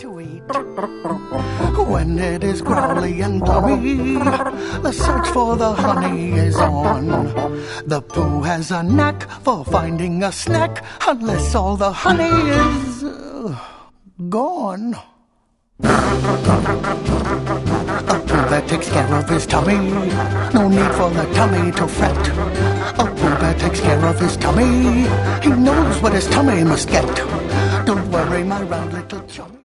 to eat. When it is growly and glummy, the search for the honey is on. The poo has a knack for finding a snack, unless all the honey is gone. A poo that takes care of his tummy, no need for the tummy to fret. A poo that takes care of his tummy, he knows what his tummy must get. Don't worry, my round little chummy.